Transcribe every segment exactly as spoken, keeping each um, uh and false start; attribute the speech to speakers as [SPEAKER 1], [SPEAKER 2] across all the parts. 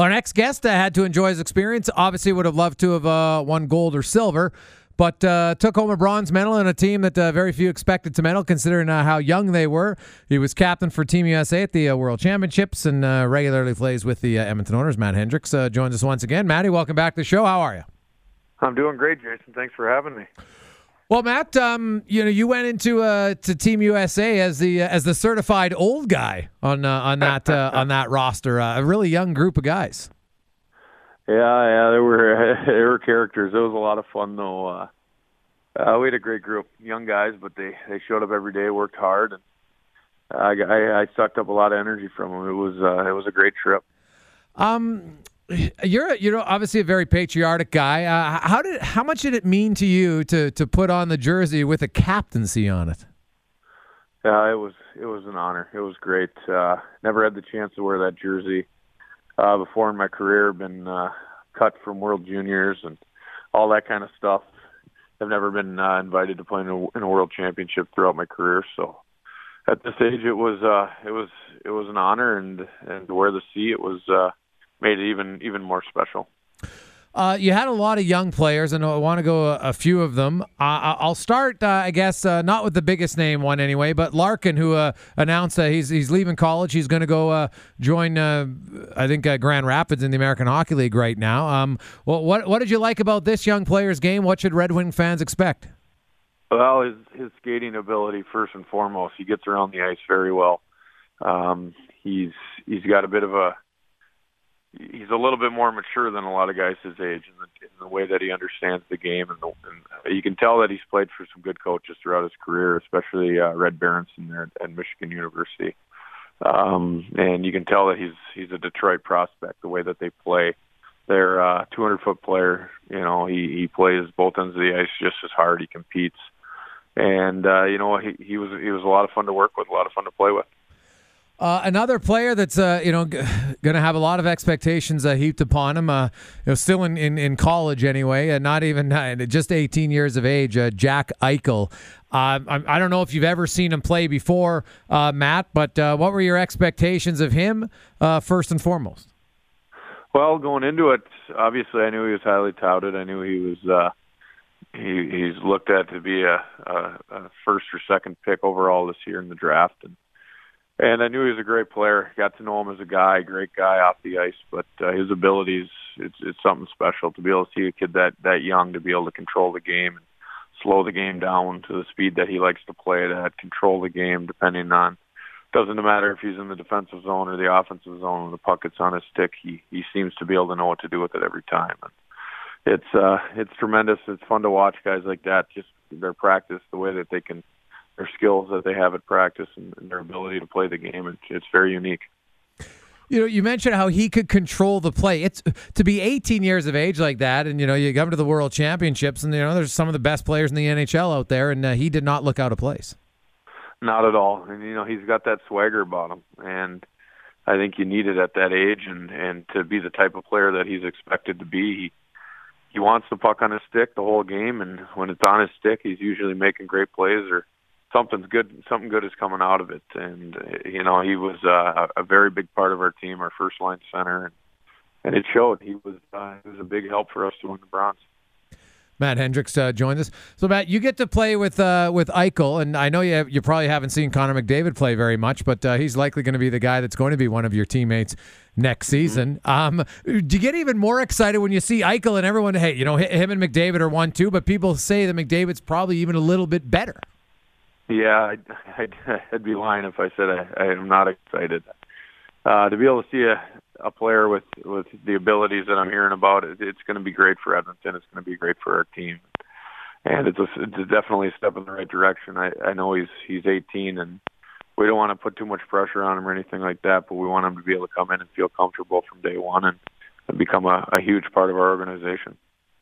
[SPEAKER 1] Our next guest uh, had to enjoy his experience. Obviously would have loved to have uh, won gold or silver, but uh, took home a bronze medal in a team that uh, very few expected to medal, considering uh, how young they were. He was captain for Team U S A at the uh, World Championships and uh, regularly plays with the uh, Edmonton Oilers. Matt Hendricks uh, joins us once again. Matty, welcome back to the show. How are you?
[SPEAKER 2] I'm doing great, Jason. Thanks for having me.
[SPEAKER 1] Well, Matt, um, you know, you went into uh, to Team U S A as the uh, as the certified old guy on uh, on that uh, on that roster. Uh, a really young group of guys.
[SPEAKER 2] Yeah, yeah, they were they were characters. It was a lot of fun, though. Uh, uh, we had a great group, young guys, but they, they showed up every day, worked hard, and I, I, I sucked up a lot of energy from them. It was uh, it was a great trip.
[SPEAKER 1] Um. You're you're obviously a very patriotic guy. Uh, how did how much did it mean to you to to put on the jersey with a captaincy on it?
[SPEAKER 2] Yeah, it was it was an honor. It was great. Uh, never had the chance to wear that jersey uh, before in my career. Been uh, cut from World Juniors and all that kind of stuff. I've never been uh, invited to play in a, in a World Championship throughout my career. So at this age, it was uh, it was it was an honor, and and to wear the C, it was. Uh, made it even even more special.
[SPEAKER 1] Uh, you had a lot of young players, and I want to go a, a few of them. Uh, I'll start, uh, I guess, uh, not with the biggest name one anyway, but Larkin, who uh, announced that he's he's leaving college. He's going to go uh, join, uh, I think, uh, Grand Rapids in the American Hockey League right now. Um, well, what what did you like about this young player's game? What should Red Wing fans expect?
[SPEAKER 2] Well, his his skating ability first and foremost. He gets around the ice very well. Um, he's he's got a bit of a He's a little bit more mature than a lot of guys his age in the, in the way that he understands the game. And, the, and you can tell that he's played for some good coaches throughout his career, especially uh, Red Berenson there at, at Michigan University. Um, and you can tell that he's he's a Detroit prospect, the way that they play. They're a two hundred foot player. You know, he, he plays both ends of the ice just as hard. He competes. And, uh, you know, he, he was he was a lot of fun to work with, a lot of fun to play with.
[SPEAKER 1] Uh, another player that's uh, you know g- going to have a lot of expectations uh, heaped upon him. Uh, you know, still in, in, in college anyway, uh, not even uh, just eighteen years of age. Uh, Jack Eichel. Uh, I, I don't know if you've ever seen him play before, uh, Matt, but uh, what were your expectations of him uh, first and foremost?
[SPEAKER 2] Well, going into it, obviously I knew he was highly touted. I knew he was uh, he, he's looked at to be a, a, a first or second pick overall this year in the draft, and. And I knew he was a great player. Got to know him as a guy, great guy off the ice. But uh, his abilities, it's it's something special to be able to see a kid that, that young to be able to control the game and slow the game down to the speed that he likes to play it at, control the game depending on, doesn't matter if he's in the defensive zone or the offensive zone, when the puck gets on his stick, he, he seems to be able to know what to do with it every time. And it's uh, it's tremendous. It's fun to watch guys like that, just their practice, the way that they can, their skills that they have at practice and, and their ability to play the game. It's, it's very unique.
[SPEAKER 1] You know, you mentioned how he could control the play. It's to be eighteen years of age like that, and you know, you come to the World Championships, and you know, there's some of the best players in the N H L out there, and uh, he did not look out of place.
[SPEAKER 2] Not at all. And you know, he's got that swagger about him, and I think you need it at that age, and and to be the type of player that he's expected to be. He, he wants the puck on his stick the whole game, and when it's on his stick, he's usually making great plays, or something's good. Something good is coming out of it. And you know, he was uh, a very big part of our team, our first line center, and, and it showed. He was uh, he was a big help for us to win the bronze.
[SPEAKER 1] Matt Hendricks uh, joined us. So, Matt, you get to play with uh, with Eichel, and I know you have, you probably haven't seen Connor McDavid play very much, but uh, he's likely going to be the guy that's going to be one of your teammates next season. Mm-hmm. Um, do you get even more excited when you see Eichel and everyone? Hey, you know, him and McDavid are one two, but people say that McDavid's probably even a little bit better.
[SPEAKER 2] Yeah, I'd, I'd, I'd be lying if I said I, I am not excited. Uh, to be able to see a, a player with, with the abilities that I'm hearing about, it, it's going to be great for Edmonton. It's going to be great for our team. And it's, a, it's definitely a step in the right direction. I, I know he's he's eighteen, and we don't want to put too much pressure on him or anything like that, but we want him to be able to come in and feel comfortable from day one and, and become a, a huge part of our organization.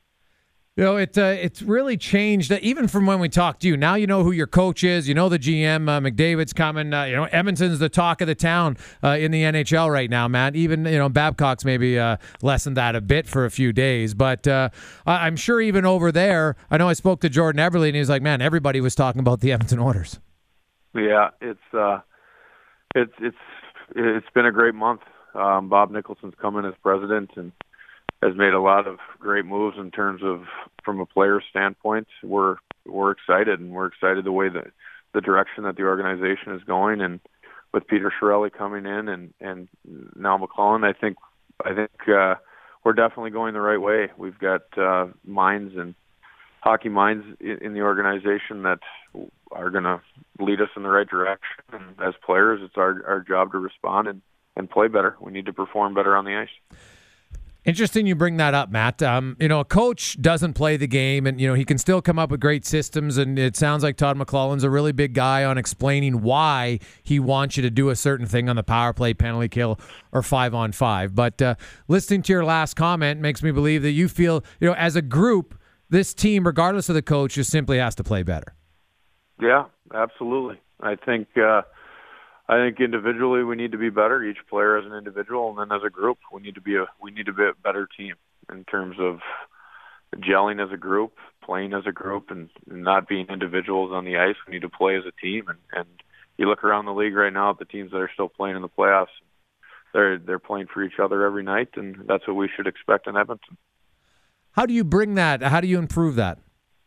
[SPEAKER 1] You know, it, uh, it's really changed, uh, even from when we talked to you. Now you know who your coach is. You know the G M. Uh, McDavid's coming. Uh, you know, Edmonton's the talk of the town uh, in the N H L right now, Matt. Even, you know, Babcock's maybe uh, lessened that a bit for a few days. But uh, I'm sure even over there, I know I spoke to Jordan Eberle, and he was like, man, everybody was talking about the Edmonton Oilers.
[SPEAKER 2] Yeah, it's uh, it's it's it's been a great month. Um, Bob Nicholson's come in as president and has made a lot of great moves in terms of from a player standpoint. We're we're excited, and we're excited the way that the direction that the organization is going, and with Peter Chiarelli coming in and and now McLellan, I think I think uh, we're definitely going the right way. We've got uh, minds and hockey minds in, in the organization that are going to lead us in the right direction. And as players, it's our our job to respond and and play better. We need to perform better on the ice.
[SPEAKER 1] Interesting you bring that up, Matt. Um, you know, a coach doesn't play the game, and, you know, he can still come up with great systems, and it sounds like Todd McLellan's a really big guy on explaining why he wants you to do a certain thing on the power play, penalty kill, or five on five. But uh, listening to your last comment makes me believe that you feel, you know, as a group, this team, regardless of the coach, just simply has to play better.
[SPEAKER 2] Yeah, absolutely. I think uh, I think individually we need to be better. Each player as an individual, and then as a group, we need to be a we need to be a better team in terms of gelling as a group, playing as a group, and not being individuals on the ice. We need to play as a team. And, and you look around the league right now at the teams that are still playing in the playoffs. They're they're playing for each other every night, and that's what we should expect in Edmonton.
[SPEAKER 1] How do you bring that? How do you improve that?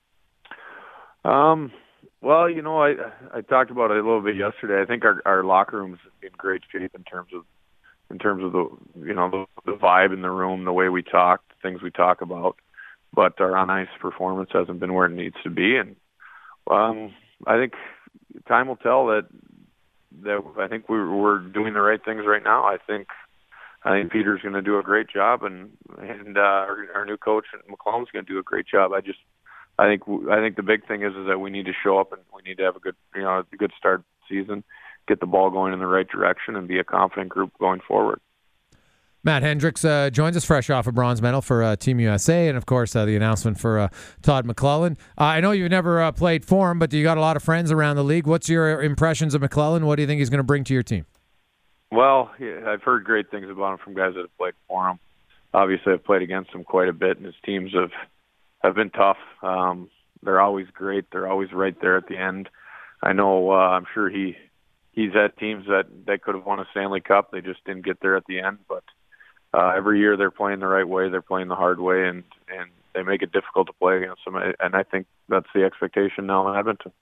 [SPEAKER 2] Um. Well, you know, I I talked about it a little bit yesterday. I think our, our locker room's in great shape in terms of in terms of the you know the, the vibe in the room, the way we talk, the things we talk about. But our on ice performance hasn't been where it needs to be, and um, I think time will tell that that I think we're we're doing the right things right now. I think I think Peter's going to do a great job, and and uh, our, our new coach McLellan's going to do a great job. I just I think I think the big thing is is that we need to show up and we need to have a good you know a good start to the season, get the ball going in the right direction, and be a confident group going forward.
[SPEAKER 1] Matt Hendricks uh, joins us fresh off a bronze medal for uh, Team U S A, and of course uh, the announcement for uh, Todd McLellan. Uh, I know you've never uh, played for him, but you got a lot of friends around the league. What's your impressions of McLellan? What do you think he's going to bring to your team?
[SPEAKER 2] Well, yeah, I've heard great things about him from guys that have played for him. Obviously, I've played against him quite a bit, and his teams have have been tough. Um, they're always great. They're always right there at the end. I know. Uh, I'm sure he he's had teams that that could have won a Stanley Cup. They just didn't get there at the end. But uh, every year they're playing the right way. They're playing the hard way, and and they make it difficult to play against them. And I think that's the expectation now in Edmonton.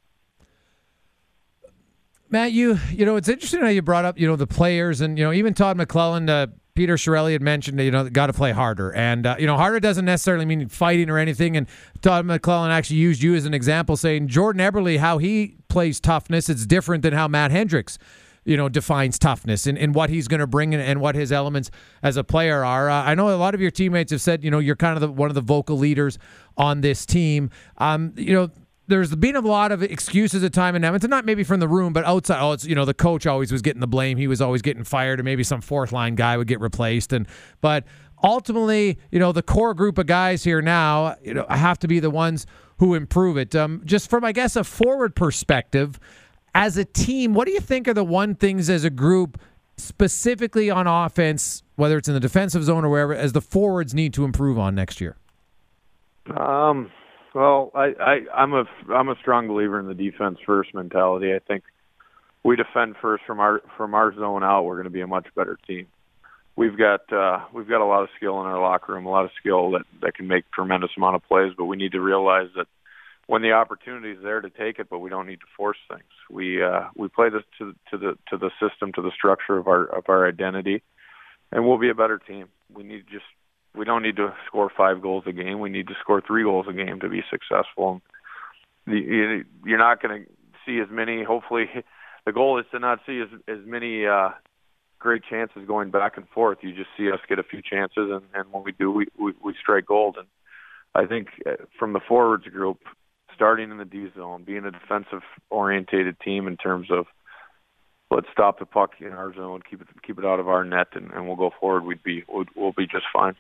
[SPEAKER 1] Matt, you you know, it's interesting how you brought up, you know, the players, and, you know, even Todd McLellan, uh, Peter Chiarelli had mentioned, you know, got to play harder. And, uh, you know, harder doesn't necessarily mean fighting or anything. And Todd McLellan actually used you as an example, saying Jordan Eberle, how he plays toughness, it's different than how Matt Hendricks, you know, defines toughness and, and what he's going to bring and, and what his elements as a player are. Uh, I know a lot of your teammates have said, you know, you're kind of the, one of the vocal leaders on this team. Um, you know, there's been a lot of excuses at time in Edmonton, not maybe from the room, but outside. Oh, it's, you know, the coach always was getting the blame. He was always getting fired, or maybe some fourth line guy would get replaced. And but ultimately, you know, the core group of guys here now, you know, have to be the ones who improve it. Um, just from, I guess, a forward perspective, as a team, what do you think are the one things as a group, specifically on offense, whether it's in the defensive zone or wherever, as the forwards need to improve on next year?
[SPEAKER 2] Um. Well, I, I, I'm a I'm a strong believer in the defense first mentality. I think we defend first from our from our zone out. We're going to be a much better team. We've got uh, we've got a lot of skill in our locker room, a lot of skill that, that can make tremendous amount of plays. But we need to realize that when the opportunity is there to take it, but we don't need to force things. We uh, we play this to to the to the system, to the structure of our of our identity, and we'll be a better team. We need to just. We don't need to score five goals a game. We need to score three goals a game to be successful. You're not going to see as many. Hopefully, the goal is to not see as as many uh, great chances going back and forth. You just see us get a few chances, and, and when we do, we, we, we strike gold. And I think from the forwards group, starting in the D zone, being a defensive-orientated team in terms of let's stop the puck in our zone, keep it keep it out of our net, and, and we'll go forward. We'd be we'll, we'll be just fine.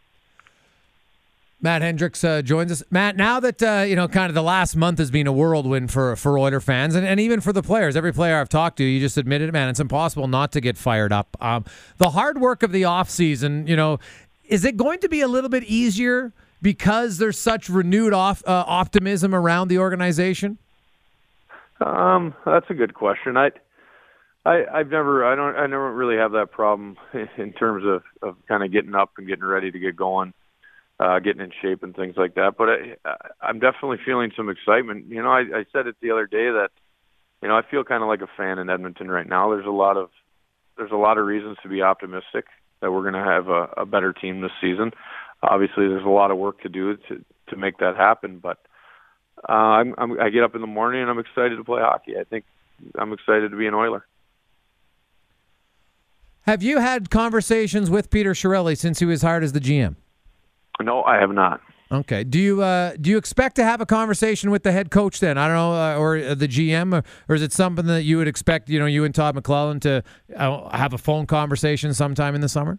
[SPEAKER 1] Matt Hendricks uh, joins us. Matt, now that, uh, you know, kind of the last month has been a whirlwind for, for Oiler fans and, and even for the players, every player I've talked to, you just admitted it, man, it's impossible not to get fired up. Um, the hard work of the offseason, you know, is it going to be a little bit easier because there's such renewed off, uh, optimism around the organization?
[SPEAKER 2] Um, that's a good question. I I, I've never, I don't, I never really have that problem in terms of, of kind of getting up and getting ready to get going, uh, getting in shape and things like that. But I, I'm definitely feeling some excitement. You know, I, I said it the other day that, you know, I feel kind of like a fan in Edmonton right now. There's a lot of, there's a lot of reasons to be optimistic that we're going to have a, a better team this season. Obviously, there's a lot of work to do to, to make that happen. But uh, I'm, I'm, I get up in the morning and I'm excited to play hockey. I think I'm excited to be an Oiler.
[SPEAKER 1] Have you had conversations with Peter Chiarelli since he was hired as the G M?
[SPEAKER 2] No, I have not.
[SPEAKER 1] Okay. Do you uh, do you expect to have a conversation with the head coach then? I don't know, uh, or the G M, or, or is it something that you would expect, you know, you and Todd McLellan to uh, have a phone conversation sometime in the summer?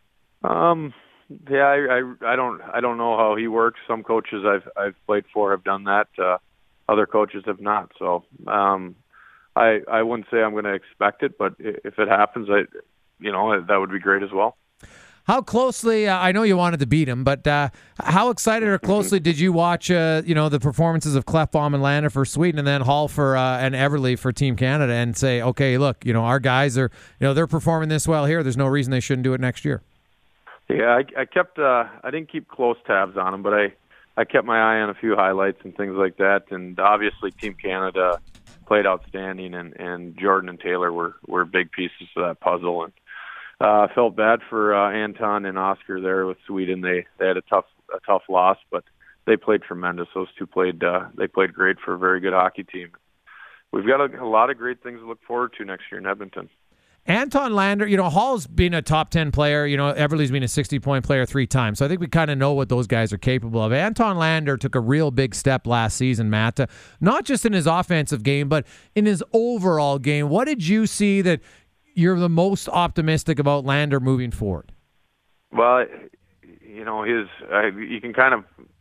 [SPEAKER 2] Um, yeah, I, I I don't I don't know how he works. Some coaches I've I've played for have done that. Uh, other coaches have not. So um, I I wouldn't say I'm going to expect it, but if it happens, I. You know, that would be great as well.
[SPEAKER 1] How closely, uh, I know you wanted to beat him, but uh, how excited or closely did you watch, uh, you know, the performances of Klefbom and Lander for Sweden and then Hall for uh, and Everly for Team Canada and say, okay, look, you know, our guys are, you know, they're performing this well here. There's no reason they shouldn't do it next year.
[SPEAKER 2] Yeah, I, I kept, uh, I didn't keep close tabs on them, but I, I kept my eye on a few highlights and things like that. And obviously Team Canada played outstanding, and, and Jordan and Taylor were, were big pieces of that puzzle. And I uh, felt bad for uh, Anton and Oscar there with Sweden. They they had a tough a tough loss, but they played tremendous. Those two played uh, they played great for a very good hockey team. We've got a, a lot of great things to look forward to next year in Edmonton.
[SPEAKER 1] Anton Lander, you know, Hall's been a top ten player. You know, Everly's been a sixty-point player three times. So I think we kind of know what those guys are capable of. Anton Lander took a real big step last season, Matt, uh, not just in his offensive game, but in his overall game. What did you see that you're the most optimistic about Lander moving forward?
[SPEAKER 2] Well, you know, his I, you can kind of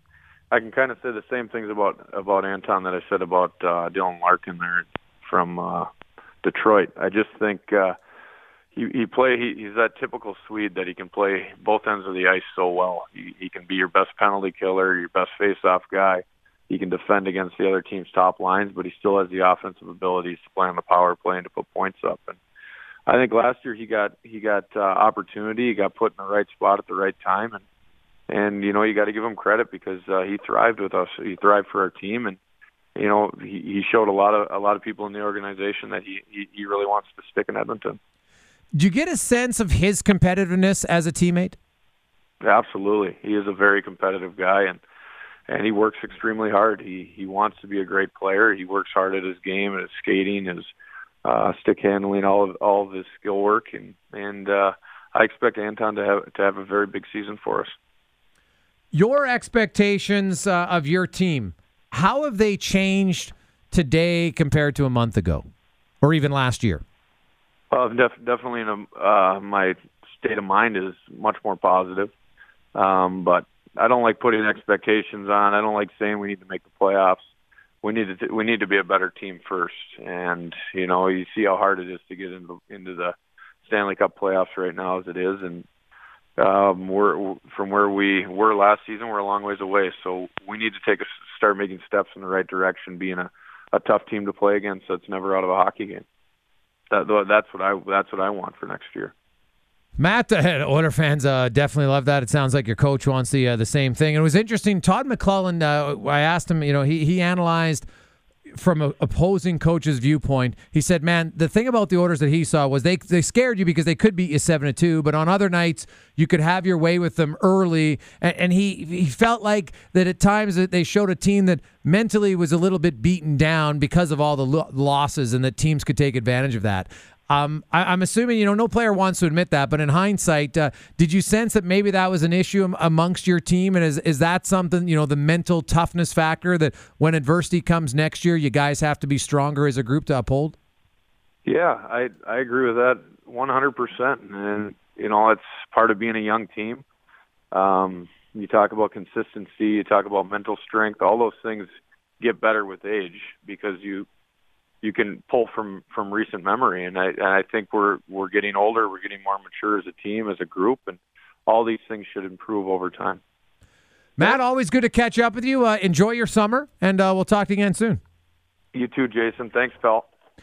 [SPEAKER 2] I can kind of say the same things about about Anton that I said about uh, Dylan Larkin there from uh, Detroit. I just think uh, he he play he, he's that typical Swede that he can play both ends of the ice so well. He, he can be your best penalty killer, your best face-off guy. He can defend against the other team's top lines, but he still has the offensive abilities to play on the power play and to put points up. And I think last year he got he got uh, opportunity. He got put in the right spot at the right time, and and you know you got to give him credit because uh, he thrived with us. He thrived for our team, and you know he, he showed a lot of a lot of people in the organization that he, he he really wants to stick in Edmonton.
[SPEAKER 1] Do you get a sense of his competitiveness as a teammate?
[SPEAKER 2] Absolutely, he is a very competitive guy, and and he works extremely hard. He he wants to be a great player. He works hard at his game, at his skating, his Uh, stick handling, all of all of his skill work, and and uh, I expect Anton to have to have a very big season for us.
[SPEAKER 1] Your expectations uh, of your team, how have they changed today compared to a month ago, or even last year?
[SPEAKER 2] Uh, def- definitely, in a, uh, my state of mind is much more positive, um, but I don't like putting expectations on. I don't like saying we need to make the playoffs. We need to we need to be a better team first, and you know you see how hard it is to get into into the Stanley Cup playoffs right now as it is, and um, we're from where we were last season. We're a long ways away, so we need to take a start making steps in the right direction, being a, a tough team to play against that's never out of a hockey game. That that's what I that's what I want for next year.
[SPEAKER 1] Matt, uh, Oiler fans uh, definitely love that. It sounds like your coach wants the uh, the same thing. And it was interesting. Todd McLellan, uh, I asked him, you know, he he analyzed from an opposing coach's viewpoint. He said, man, the thing about the Oilers that he saw was they they scared you because they could beat you seven to two, but on other nights you could have your way with them early. And, and he he felt like that at times that they showed a team that mentally was a little bit beaten down because of all the lo- losses, and that teams could take advantage of that. Um, I, I'm assuming, you know, no player wants to admit that, but in hindsight, uh, did you sense that maybe that was an issue am- amongst your team? And is is that something, you know, the mental toughness factor that when adversity comes next year, you guys have to be stronger as a group to uphold?
[SPEAKER 2] Yeah, I I agree with that one hundred percent. And, you know, it's part of being a young team. Um, you talk about consistency, you talk about mental strength, all those things get better with age because you you can pull from, from recent memory. And I, and I think we're, we're getting older. We're getting more mature as a team, as a group, and all these things should improve over time.
[SPEAKER 1] Matt, always good to catch up with you. Uh, enjoy your summer, and uh, we'll talk to you again soon.
[SPEAKER 2] You too, Jason. Thanks, pal.